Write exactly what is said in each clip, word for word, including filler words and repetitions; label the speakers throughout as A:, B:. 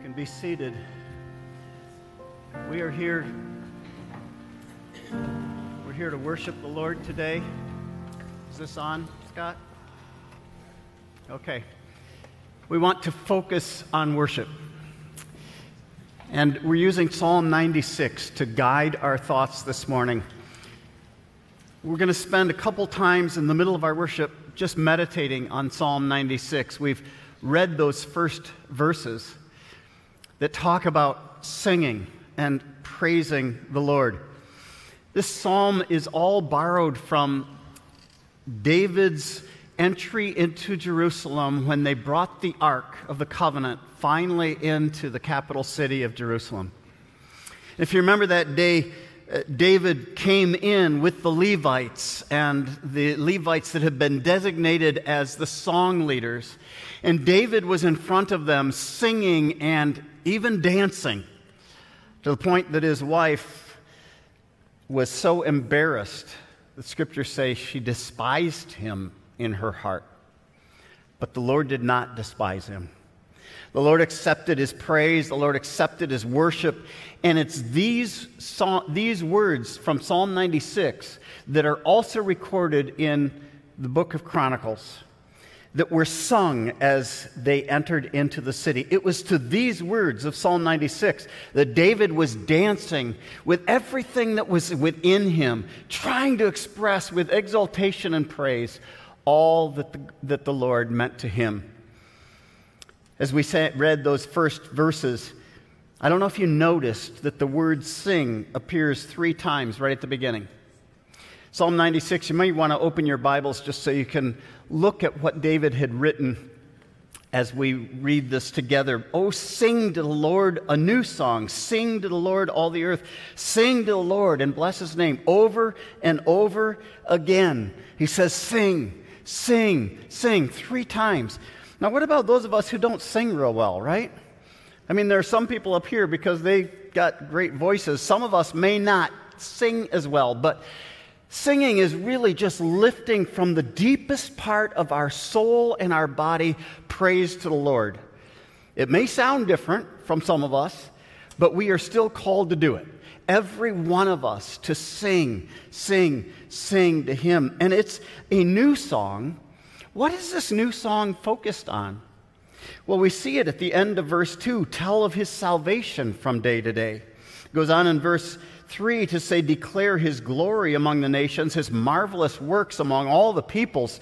A: can be seated. We are here. We're here to worship the Lord today. Is this on, Scott? Okay. We want to focus on worship. And we're using Psalm ninety-six to guide our thoughts this morning. We're going to spend a couple times in the middle of our worship just meditating on Psalm ninety-six. We've read those first verses that talk about singing and praising the Lord. This psalm is all borrowed from David's entry into Jerusalem when they brought the Ark of the Covenant finally into the capital city of Jerusalem. If you remember that day, uh, David came in with the Levites and the Levites that had been designated as the song leaders, and David was in front of them singing and even dancing, to the point that his wife was so embarrassed, the scriptures say she despised him in her heart. But the Lord did not despise him. The Lord accepted his praise. The Lord accepted his worship. And it's these, these words from Psalm ninety-six that are also recorded in the book of Chronicles that were sung as they entered into the city. It was to these words of Psalm ninety-six that David was dancing with everything that was within him, trying to express with exultation and praise all that the, that the Lord meant to him. As we say, read those first verses, I don't know if you noticed that the word sing appears three times right at the beginning. Psalm ninety-six, you may want to open your Bibles just so you can look at what David had written as we read this together. Oh, sing to the Lord a new song. Sing to the Lord, all the earth. Sing to the Lord and bless his name over and over again. He says, sing, sing, sing, three times. Now, what about those of us who don't sing real well, right? I mean, there are some people up here because they've got great voices. Some of us may not sing as well, but singing is really just lifting from the deepest part of our soul and our body praise to the Lord. It may sound different from some of us, but we are still called to do it. Every one of us to sing, sing, sing to Him. And it's a new song. What is this new song focused on? Well, we see it at the end of verse two. Tell of His salvation from day to day. It goes on in verse three to say, declare His glory among the nations, His marvelous works among all the peoples.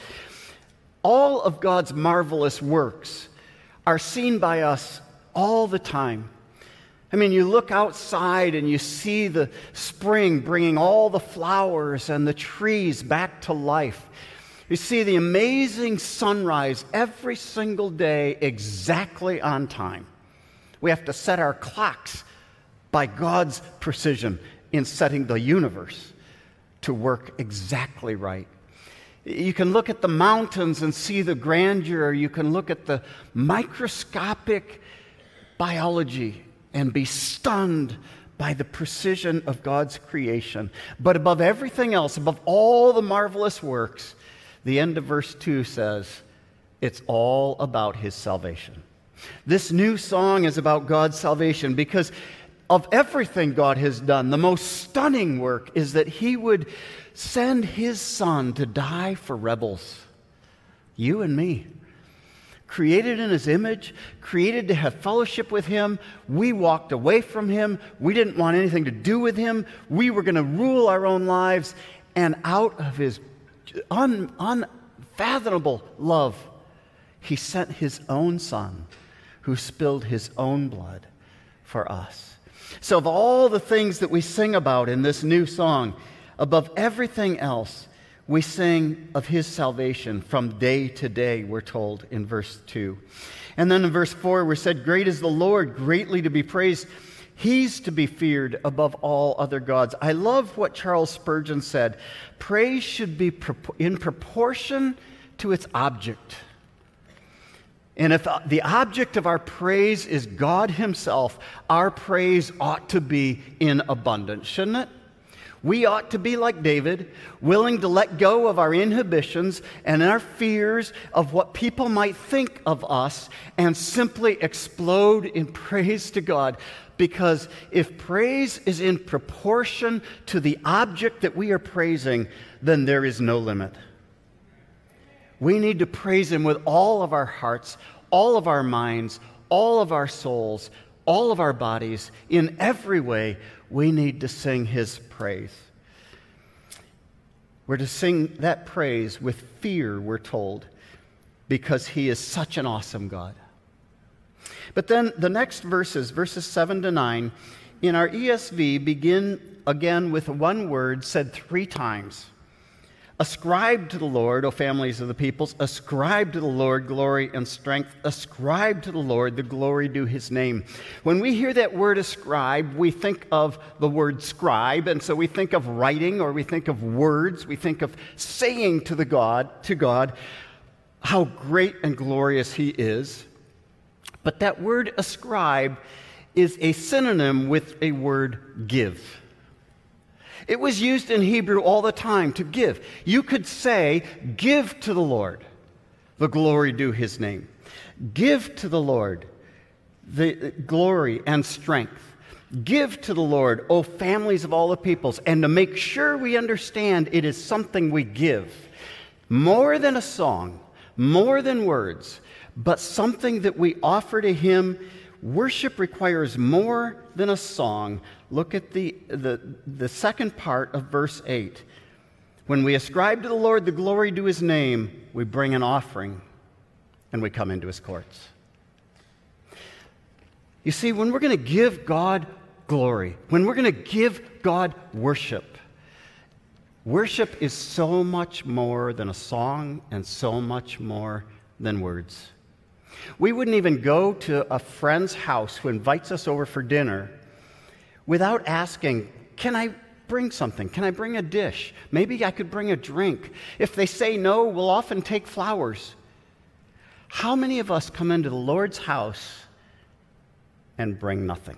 A: All of God's marvelous works are seen by us all the time. I mean, you look outside and you see the spring bringing all the flowers and the trees back to life. You see the amazing sunrise every single day exactly on time. We have to set our clocks by God's precision in setting the universe to work exactly right. You can look at the mountains and see the grandeur. You can look at the microscopic biology and be stunned by the precision of God's creation. But above everything else, above all the marvelous works, the end of verse two says, it's all about His salvation. This new song is about God's salvation because of everything God has done, the most stunning work is that He would send His Son to die for rebels, you and me. Created in His image, created to have fellowship with Him. We walked away from Him. We didn't want anything to do with Him. We were going to rule our own lives. And out of His un, unfathomable love, He sent His own Son who spilled His own blood for us. So of all the things that we sing about in this new song, above everything else, we sing of His salvation from day to day, we're told in verse two. And then in verse four, we're said, great is the Lord, greatly to be praised. He's to be feared above all other gods. I love what Charles Spurgeon said. Praise should be in proportion to its object. And if the object of our praise is God Himself, our praise ought to be in abundance, shouldn't it? We ought to be like David, willing to let go of our inhibitions and our fears of what people might think of us and simply explode in praise to God. Because if praise is in proportion to the object that we are praising, then there is no limit. We need to praise Him with all of our hearts, all of our minds, all of our souls, all of our bodies. In every way, we need to sing His praise. We're to sing that praise with fear, we're told, because He is such an awesome God. But then the next verses, verses seven to nine, in our E S V begin again with one word said three times. Ascribe to the Lord, O families of the peoples, ascribe to the Lord glory and strength, ascribe to the Lord the glory due His name. When we hear that word ascribe, we think of the word scribe, and so we think of writing, or we think of words, we think of saying to the God, to God, how great and glorious He is. But that word ascribe is a synonym with a word give. It was used in Hebrew all the time to give. You could say, give to the Lord the glory due His name. Give to the Lord the glory and strength. Give to the Lord, O families of all the peoples. And to make sure we understand it is something we give. More than a song, more than words, but something that we offer to Him. Worship requires more than a song. Look at the, the, the second part of verse eight. When we ascribe to the Lord the glory due His name, we bring an offering and we come into His courts. You see, when we're going to give God glory, when we're going to give God worship, worship is so much more than a song and so much more than words. We wouldn't even go to a friend's house who invites us over for dinner without asking, can I bring something? Can I bring a dish? Maybe I could bring a drink. If they say no, we'll often take flowers. How many of us come into the Lord's house and bring nothing?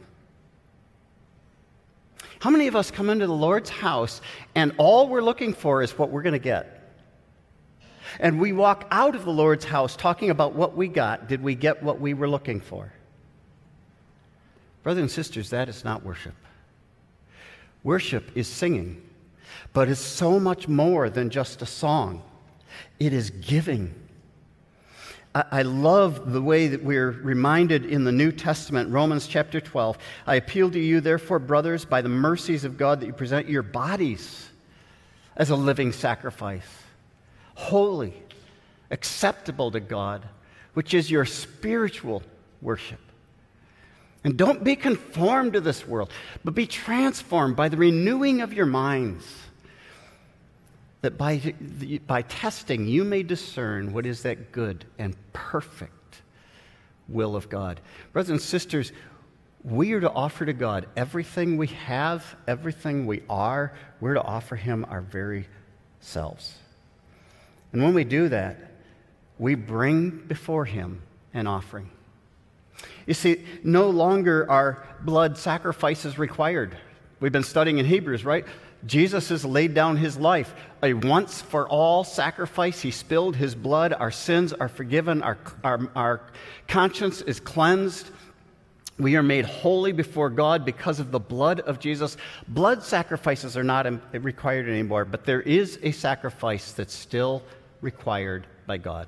A: How many of us come into the Lord's house and all we're looking for is what we're going to get? And we walk out of the Lord's house talking about what we got. Did we get what we were looking for? Brothers and sisters, that is not worship. Worship is singing, but it's so much more than just a song. It is giving. I, I love the way that we're reminded in the New Testament, Romans chapter twelve. I appeal to you, therefore, brothers, by the mercies of God, that you present your bodies as a living sacrifice, holy, acceptable to God, which is your spiritual worship. And don't be conformed to this world, but be transformed by the renewing of your minds, that by, by testing you may discern what is that good and perfect will of God. Brothers and sisters, we are to offer to God everything we have, everything we are. We're to offer Him our very selves. And when we do that, we bring before Him an offering. You see, no longer are blood sacrifices required. We've been studying in Hebrews, right? Jesus has laid down His life, a once-for-all sacrifice. He spilled His blood. Our sins are forgiven. Our, our, our conscience is cleansed. We are made holy before God because of the blood of Jesus. Blood sacrifices are not required anymore, but there is a sacrifice that's still required by God.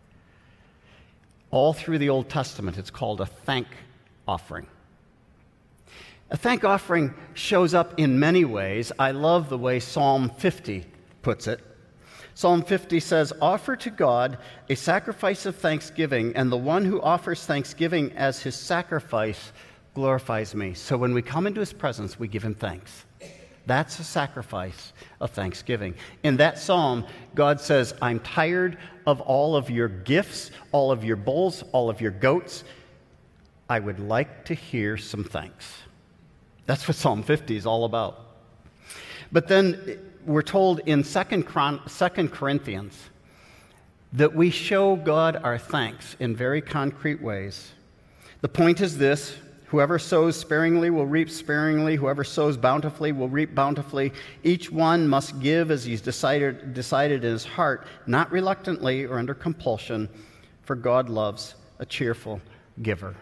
A: All through the Old Testament, it's called a thank offering. A thank offering shows up in many ways. I love the way Psalm fifty puts it. Psalm fifty says, offer to God a sacrifice of thanksgiving, and the one who offers thanksgiving as his sacrifice glorifies me. So when we come into His presence, we give Him thanks. That's a sacrifice of thanksgiving. In that psalm, God says, I'm tired of all of your gifts, all of your bulls, all of your goats. I would like to hear some thanks. That's what Psalm fifty is all about. But then we're told in Second Corinthians that we show God our thanks in very concrete ways. The point is this: Whoever sows sparingly will reap sparingly. Whoever sows bountifully will reap bountifully. Each one must give as he's decided, decided in his heart, not reluctantly or under compulsion, for God loves a cheerful giver.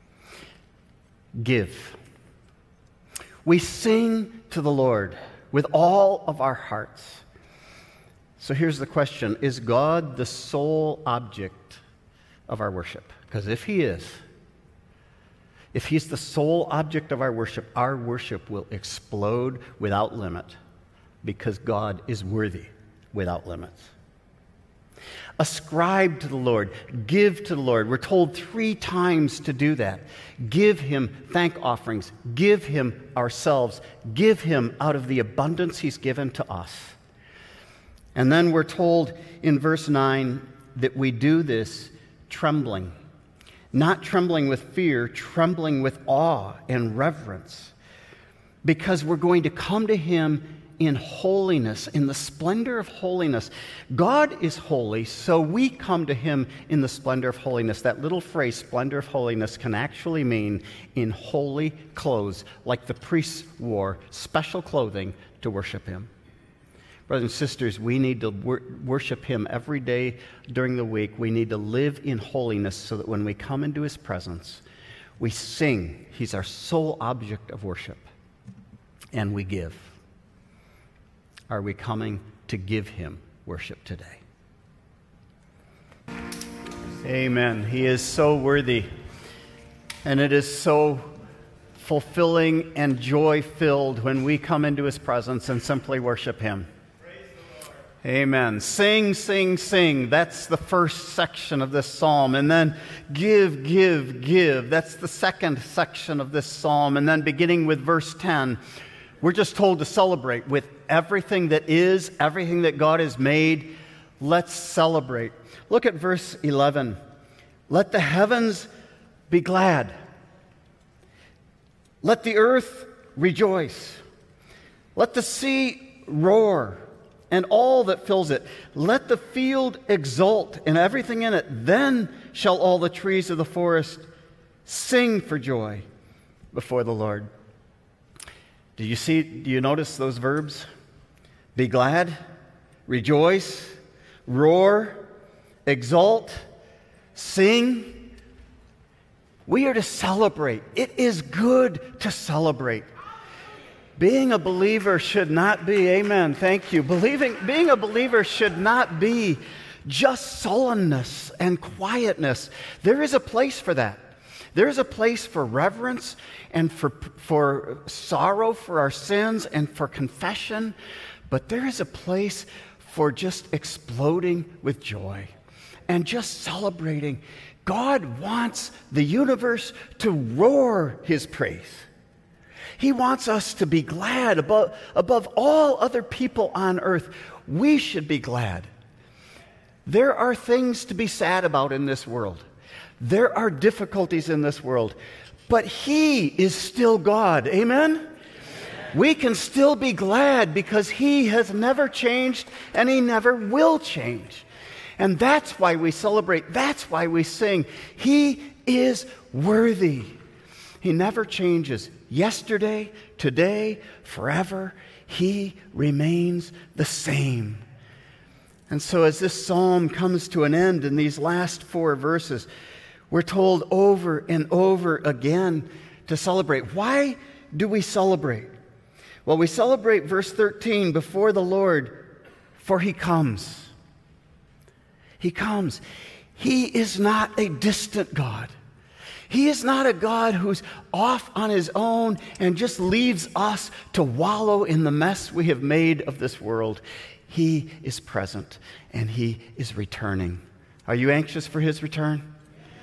A: Give. We sing to the Lord with all of our hearts. So here's the question: is God the sole object of our worship? Because if he is, if he's the sole object of our worship, our worship will explode without limit, because God is worthy without limits. Ascribe to the Lord, give to the Lord. We're told three times to do that. Give him thank offerings, give him ourselves, give him out of the abundance he's given to us. And then we're told in verse nine that we do this trembling. Not trembling with fear, trembling with awe and reverence, because we're going to come to him in holiness, in the splendor of holiness. God is holy, so we come to him in the splendor of holiness. That little phrase, splendor of holiness, can actually mean in holy clothes, like the priests wore special clothing to worship him. Brothers and sisters, we need to wor- worship him every day during the week. We need to live in holiness so that when we come into his presence, we sing. He's our sole object of worship. And we give. Are we coming to give him worship today? Amen. He is so worthy. And it is so fulfilling and joy-filled when we come into his presence and simply worship him. Amen. Sing, sing, sing. That's the first section of this psalm. And then give, give, give. That's the second section of this psalm. And then beginning with verse ten, we're just told to celebrate with everything that is, everything that God has made. Let's celebrate. Look at verse eleven. Let the heavens be glad. Let the earth rejoice. Let the sea roar, and all that fills it. Let the field exult and everything in it. Then shall all the trees of the forest sing for joy before the Lord. Do you see, do you notice those verbs? Be glad, rejoice, roar, exult, sing. We are to celebrate. It is good to celebrate. Being a believer should not be, amen, thank you. Believing, being a believer should not be just sullenness and quietness. There is a place for that. There is a place for reverence and for, for sorrow for our sins and for confession. But there is a place for just exploding with joy and just celebrating. God wants the universe to roar his praise. He wants us to be glad above, above all other people on earth. We should be glad. There are things to be sad about in this world. There are difficulties in this world. But he is still God. Amen? Amen? We can still be glad because he has never changed and he never will change. And that's why we celebrate. That's why we sing. He is worthy. He never changes. Yesterday, today, forever, he remains the same. And so as this psalm comes to an end in these last four verses, we're told over and over again to celebrate. Why do we celebrate? Well, we celebrate verse thirteen, before the Lord, for he comes. He comes. He is not a distant God. He is not a God who's off on his own and just leaves us to wallow in the mess we have made of this world. He is present and he is returning. Are you anxious for his return?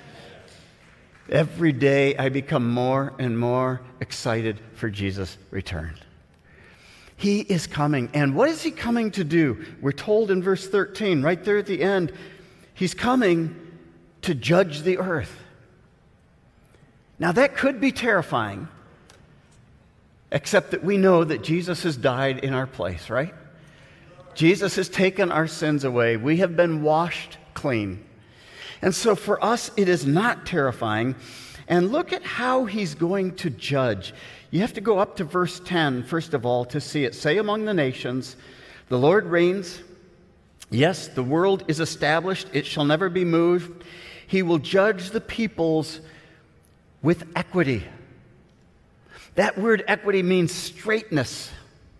A: Every day I become more and more excited for Jesus' return. He is coming. And what is he coming to do? We're told in verse thirteen, right there at the end, he's coming to judge the earth. Now that could be terrifying, except that we know that Jesus has died in our place, right? Jesus has taken our sins away. We have been washed clean. And so for us, it is not terrifying. And look at how he's going to judge. You have to go up to verse ten, first of all, to see it. Say among the nations, the Lord reigns. Yes, the world is established. It shall never be moved. He will judge the peoples with equity. That word equity means straightness.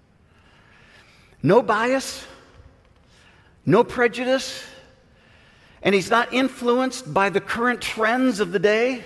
A: No bias, no prejudice, and he's not influenced by the current trends of the day.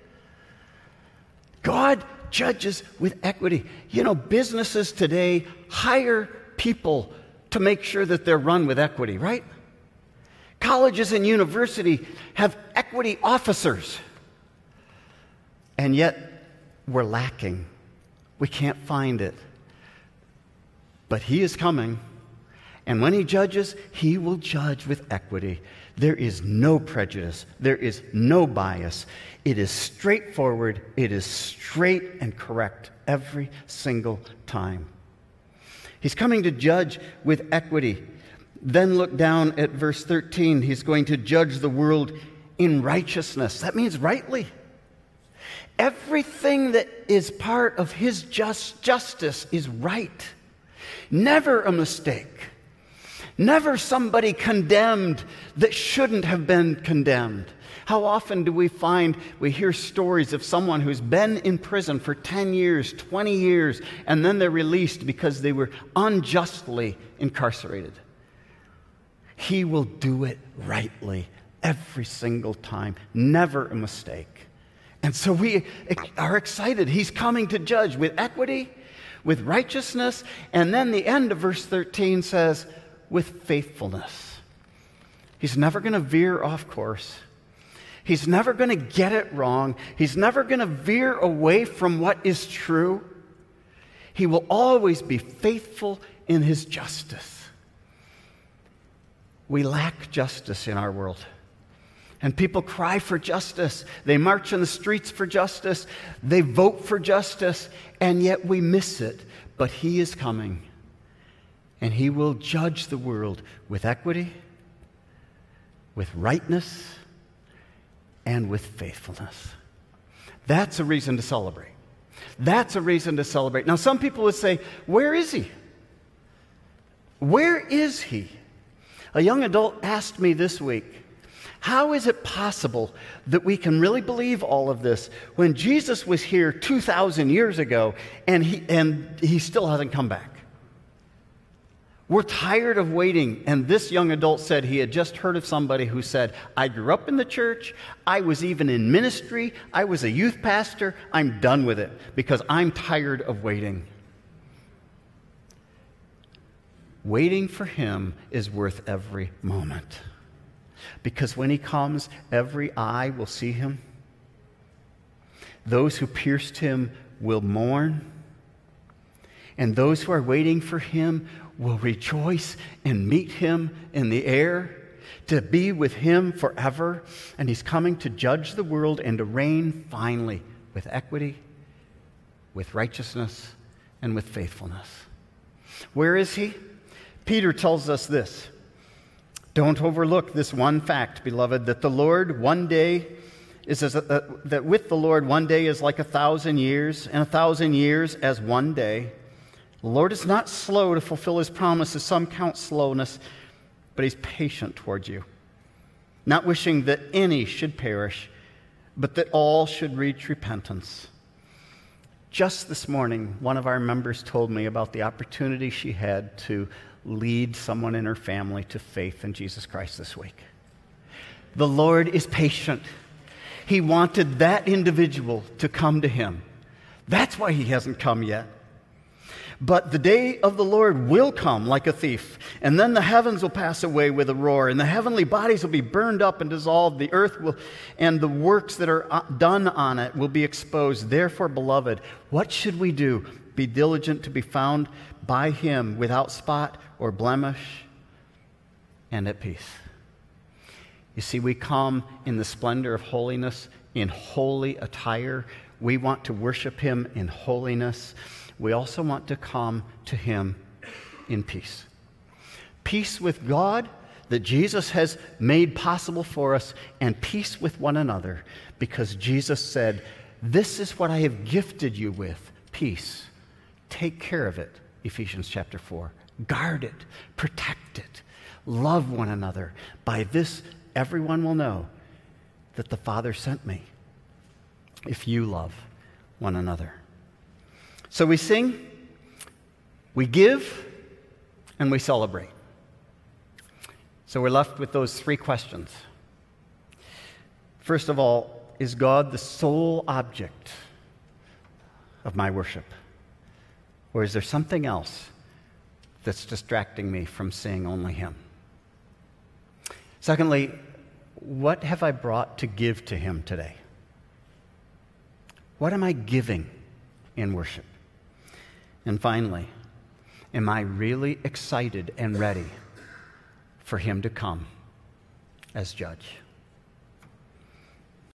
A: God judges with equity. You know, businesses today hire people to make sure that they're run with equity, right? Colleges and universities have equity officers. And yet, we're lacking. We can't find it. But he is coming, and when he judges, he will judge with equity. There is no prejudice. There is no bias. It is straightforward. It is straight and correct every single time. He's coming to judge with equity. Then look down at verse thirteen. He's going to judge the world in righteousness. That means rightly. Everything that is part of his just justice is right. Never a mistake. Never somebody condemned that shouldn't have been condemned. How often do we find, we hear stories of someone who's been in prison for ten years, twenty years, and then they're released because they were unjustly incarcerated. He will do it rightly every single time. Never a mistake. And so we are excited. He's coming to judge with equity, with righteousness, and then the end of verse thirteen says, with faithfulness. He's never going to veer off course. He's never going to get it wrong. He's never going to veer away from what is true. He will always be faithful in his justice. We lack justice in our world. And people cry for justice. They march in the streets for justice. They vote for justice. And yet we miss it. But he is coming. And he will judge the world with equity, with rightness, and with faithfulness. That's a reason to celebrate. That's a reason to celebrate. Now, some people would say, where is he? Where is he? A young adult asked me this week, how is it possible that we can really believe all of this when Jesus was here two thousand years ago and he, and he still hasn't come back? We're tired of waiting. And this young adult said he had just heard of somebody who said, I grew up in the church. I was even in ministry. I was a youth pastor. I'm done with it because I'm tired of waiting. Waiting for him is worth every moment. Because when he comes, every eye will see him. Those who pierced him will mourn. And those who are waiting for him will rejoice and meet him in the air, to be with him forever. And he's coming to judge the world and to reign finally with equity, with righteousness, and with faithfulness. Where is he? Peter tells us this. Don't overlook this one fact, beloved, that the Lord one day is as a, that with the Lord one day is like a thousand years, and a thousand years as one day. The Lord is not slow to fulfill his promises. Some count slowness, but he's patient towards you, not wishing that any should perish, but that all should reach repentance. Just this morning, one of our members told me about the opportunity she had to lead someone in her family to faith in Jesus Christ this week. The Lord is patient. He wanted that individual to come to him. That's why he hasn't come yet. But the day of the Lord will come like a thief, and then the heavens will pass away with a roar, and the heavenly bodies will be burned up and dissolved. The earth will, and the works that are done on it will be exposed. Therefore, beloved, what should we do? Be diligent to be found by him without spot or blemish and at peace. You see, we come in the splendor of holiness, in holy attire. We want to worship him in holiness. We also want to come to him in peace. Peace with God that Jesus has made possible for us, and peace with one another, because Jesus said, "This is what I have gifted you with, peace. Take care of it," Ephesians chapter four. Guard it, protect it, love one another. By this, everyone will know that the Father sent me, if you love one another. So we sing, we give, and we celebrate. So we're left with those three questions. First of all, is God the sole object of my worship? Or is there something else that's distracting me from seeing only Him? Secondly, what have I brought to give to Him today? What am I giving in worship? And finally, am I really excited and ready for Him to come as judge?